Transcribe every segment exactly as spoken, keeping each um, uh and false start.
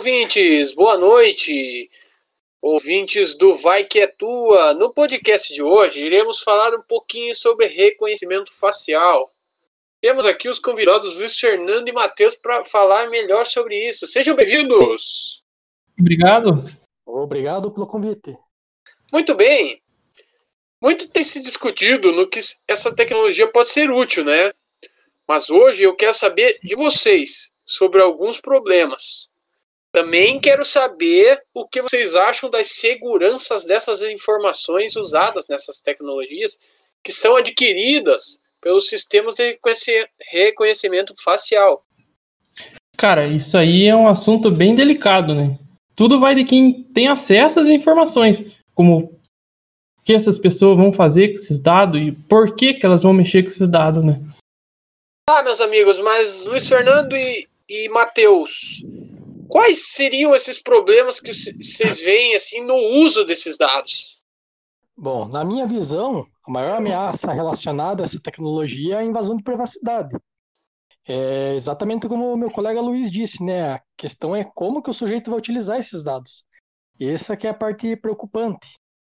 ouvintes, boa noite, ouvintes do Vai Que É Tua. No podcast de hoje, iremos falar um pouquinho sobre reconhecimento facial. Temos aqui os convidados Luiz Fernando e Matheus para falar melhor sobre isso. Sejam bem-vindos! Obrigado. Obrigado pelo convite. Muito bem. Muito tem se discutido no que essa tecnologia pode ser útil, né? Mas hoje eu quero saber de vocês sobre alguns problemas. Também quero saber o que vocês acham das seguranças dessas informações usadas nessas tecnologias que são adquiridas pelos sistemas de reconhecimento facial. Cara, isso aí é um assunto bem delicado, né? Tudo vai de quem tem acesso às informações, como o que essas pessoas vão fazer com esses dados e por que, que elas vão mexer com esses dados, né? Ah, meus amigos, mas Luiz Fernando e, e Matheus, quais seriam esses problemas que vocês veem assim, no uso desses dados? Bom, na minha visão, a maior ameaça relacionada a essa tecnologia é a invasão de privacidade. É exatamente como o meu colega Luiz disse, né? A questão é como que o sujeito vai utilizar esses dados. E essa que é a parte preocupante.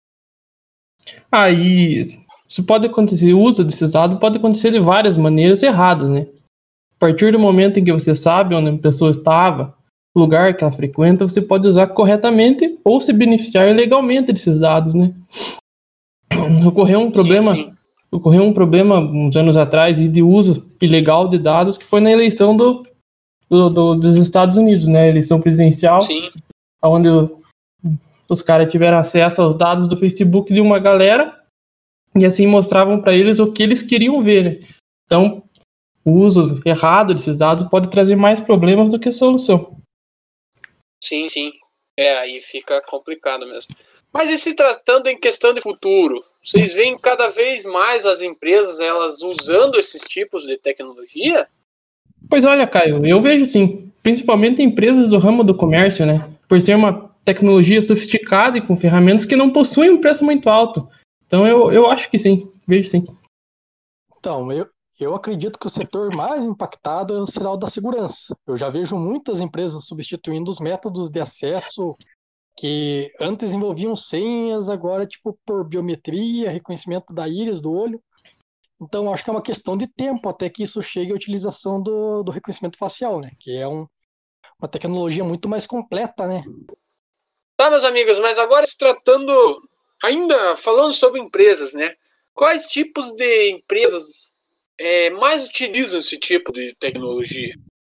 Aí, isso pode acontecer, o uso desses dados pode acontecer de várias maneiras erradas, né? A partir do momento em que você sabe onde a pessoa estava, o lugar que ela frequenta, você pode usar corretamente ou se beneficiar legalmente desses dados, né? Ocorreu um problema, sim, sim. ocorreu um problema uns anos atrás de uso ilegal de dados que foi na eleição do, do, do, dos Estados Unidos, né? Eleição presidencial, sim. Onde os caras tiveram acesso aos dados do Facebook de uma galera e assim mostravam para eles o que eles queriam ver, né? Então, o uso errado desses dados pode trazer mais problemas do que solução. Sim, sim. É, aí fica complicado mesmo. Mas e se tratando em questão de futuro? Vocês veem cada vez mais as empresas elas usando esses tipos de tecnologia? Pois olha, Caio, eu vejo sim. Principalmente empresas do ramo do comércio, né? Por ser uma tecnologia sofisticada e com ferramentas que não possuem um preço muito alto. Então eu, eu acho que sim, vejo sim. Então, eu, eu acredito que o setor mais impactado será o da segurança. Eu já vejo muitas empresas substituindo os métodos de acesso que antes envolviam senhas, agora tipo por biometria, reconhecimento da íris, do olho. Então acho que é uma questão de tempo até que isso chegue à utilização do, do reconhecimento facial, né? Que é um, uma tecnologia muito mais completa, né? Tá, meus amigos, mas agora se tratando, ainda falando sobre empresas, né? Quais tipos de empresas é, mais utilizam esse tipo de tecnologia?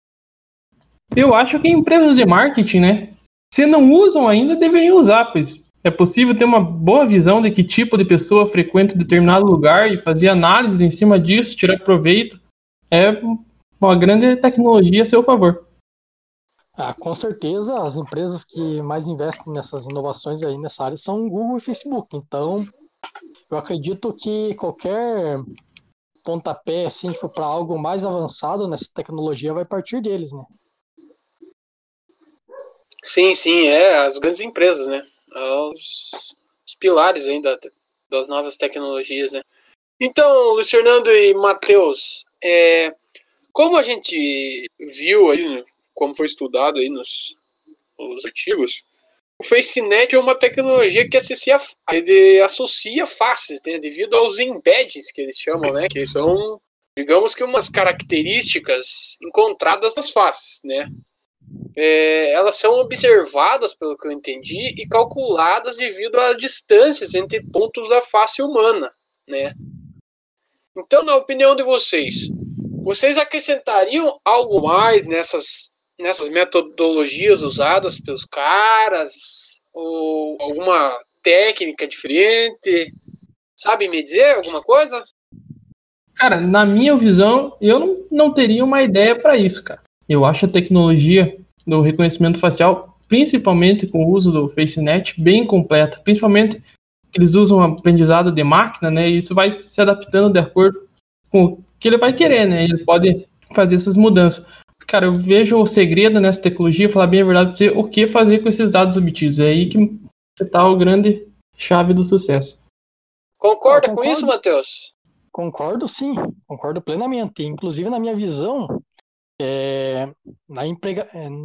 Eu acho que empresas de marketing, né? Se não usam ainda, deveriam usar, pois é possível ter uma boa visão de que tipo de pessoa frequenta determinado lugar e fazer análises em cima disso, tirar proveito. É uma grande tecnologia a seu favor. Ah, com certeza, as empresas que mais investem nessas inovações aí nessa área são Google e Facebook. Então, eu acredito que qualquer pontapé assim, for para algo mais avançado nessa tecnologia vai partir deles, né? Sim, sim, é, as grandes empresas, né? Os, os pilares ainda das novas tecnologias, né? Então, Luiz Fernando e Matheus, é, como a gente viu aí, como foi estudado aí nos, nos artigos, o FaceNet é uma tecnologia que associa, ele associa faces, né? Devido aos embeds que eles chamam, né? Que são, digamos que umas características encontradas nas faces, né? É, elas são observadas, pelo que eu entendi, e calculadas devido a distâncias entre pontos da face humana, né? Então, na opinião de vocês, vocês acrescentariam algo mais nessas, nessas metodologias usadas pelos caras? Ou alguma técnica diferente? Sabe me dizer alguma coisa? Cara, na minha visão, eu não, não teria uma ideia para isso, cara. Eu acho a tecnologia do reconhecimento facial, principalmente com o uso do FaceNet, bem completa. Principalmente eles usam aprendizado de máquina, né? E isso vai se adaptando de acordo com o que ele vai querer, né? Ele pode fazer essas mudanças. Cara, eu vejo o segredo nessa tecnologia, falar bem a verdade pra você, o que fazer com esses dados obtidos. É aí que está o grande chave do sucesso. Concorda com isso, Matheus? Concordo, sim. Concordo plenamente. Inclusive, na minha visão, É, na, emprega, é,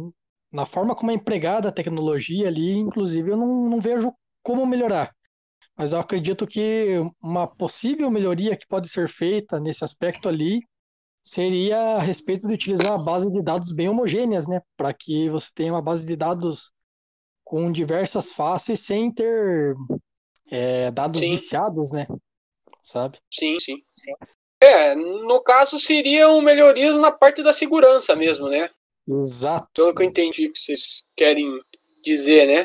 na forma como é empregada a tecnologia ali, inclusive, eu não, não vejo como melhorar. Mas eu acredito que uma possível melhoria que pode ser feita nesse aspecto ali seria a respeito de utilizar uma base de dados bem homogêneas, né? Para que você tenha uma base de dados com diversas faces sem ter é, dados Sim, viciados, né? Sabe? sim, sim. É, no caso seriam melhorias na parte da segurança mesmo, né? Exato. Pelo que eu entendi que vocês querem dizer, né?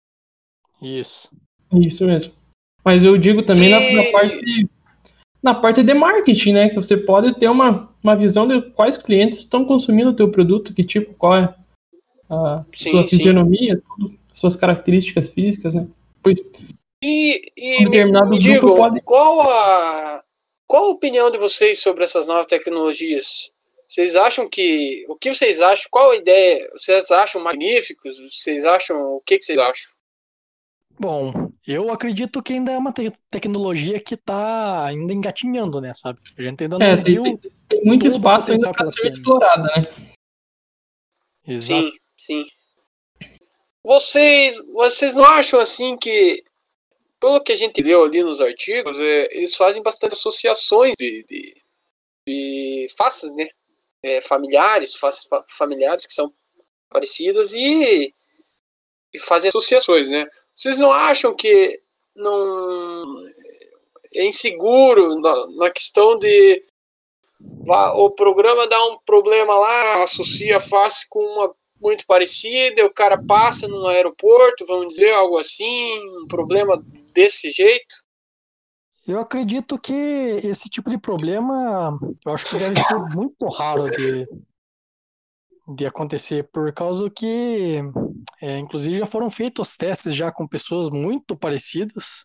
Isso. Isso mesmo. Mas eu digo também na, na E parte na parte de marketing, né? Que você pode ter uma, uma visão de quais clientes estão consumindo o teu produto, que tipo, qual é a sua sim, sim. fisionomia, tudo, suas características físicas, né? Pois E, um e me, determinado me grupo digam, pode. qual a qual a opinião de vocês sobre essas novas tecnologias? Vocês acham que o que vocês acham? Qual a ideia? Vocês acham magníficos? Vocês acham o que, que vocês acham? Bom, eu acredito que ainda é uma te- tecnologia que está ainda engatinhando, né, sabe? A gente ainda É, não tem, tem, viu tem muito todo o espaço ainda potencial que para ela ser tem. explorada, né? Exato. Sim, sim. Vocês, vocês não acham assim que, pelo que a gente leu ali nos artigos, é, eles fazem bastante associações de, de, de faces, né? É, familiares, faces fa- familiares que são parecidas e, e fazem associações, né? Vocês não acham que não é inseguro na, na questão de vá, o programa dá um problema lá, associa a face com uma muito parecida, o cara passa no aeroporto, vamos dizer, algo assim, um problema desse jeito? Eu acredito que esse tipo de problema, eu acho que deve ser muito raro de, de acontecer, por causa que, é, inclusive, já foram feitos testes já com pessoas muito parecidas,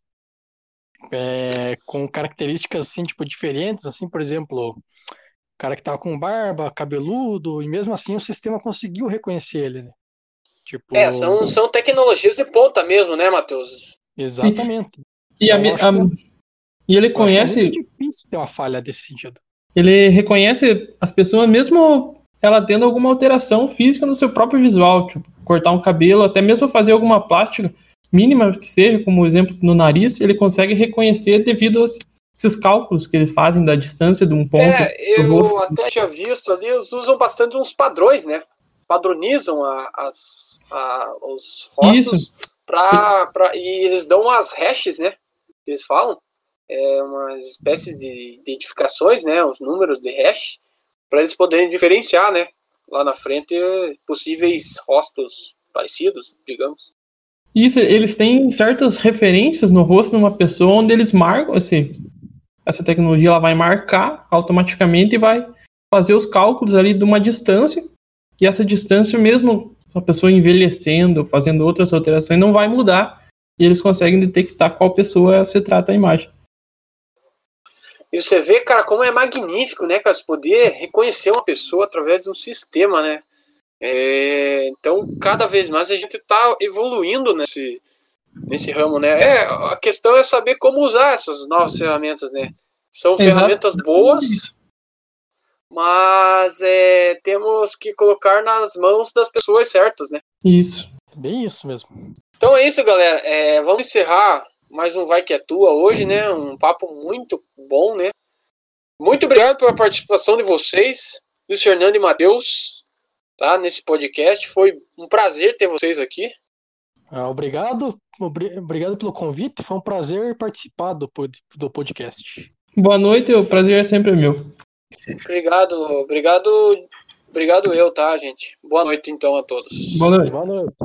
é, com características assim, tipo, diferentes, assim, por exemplo, o cara que tava com barba, cabeludo, e mesmo assim o sistema conseguiu reconhecer ele, né? É, Tipo, são, são tecnologias de ponta mesmo, né, Matheus? Sim. exatamente. E, a, Então, eu me- acho a- que é, e ele eu acho que é muito conhece, difícil ter uma falha desse sentido. ele reconhece as pessoas mesmo ela tendo alguma alteração física no seu próprio visual, tipo, cortar um cabelo, até mesmo fazer alguma plástica mínima que seja, como exemplo no nariz, ele consegue reconhecer devido a esses cálculos que ele fazem da distância de um ponto É, do eu rosto. até tinha visto ali, eles usam bastante uns padrões, né? Padronizam a, as, a, os Isso. rostos pra, pra, e eles dão umas hashes, né? Eles falam. É, umas espécies de identificações, né? Os números de hash, para eles poderem diferenciar, né? Lá na frente, possíveis rostos parecidos, digamos. Isso, eles têm certas referências no rosto de uma pessoa onde eles marcam, assim, essa tecnologia ela vai marcar automaticamente e vai fazer os cálculos ali de uma distância, e essa distância mesmo a pessoa envelhecendo, fazendo outras alterações, não vai mudar, e eles conseguem detectar qual pessoa se trata a imagem. E você vê, cara, como é magnífico, né, cara, você poder reconhecer uma pessoa através de um sistema, né? É, então, cada vez mais a gente está evoluindo nesse, nesse ramo, né? É, a questão é saber como usar essas novas ferramentas, né? São ferramentas boas, mas é, temos que colocar nas mãos das pessoas certas, né? Isso. Bem isso mesmo. Então é isso, galera. É, vamos encerrar mais um Vai Que É Tua hoje, né? Um papo muito bom, né? Muito obrigado pela participação de vocês, Luiz Fernando e Matheus, tá? Nesse podcast. Foi um prazer ter vocês aqui. Ah, obrigado, obri- obrigado pelo convite. Foi um prazer participar do, pod- do podcast. Boa noite, o prazer é sempre meu. Obrigado, obrigado, obrigado eu, tá, gente? Boa noite então a todos. Boa noite. Boa noite.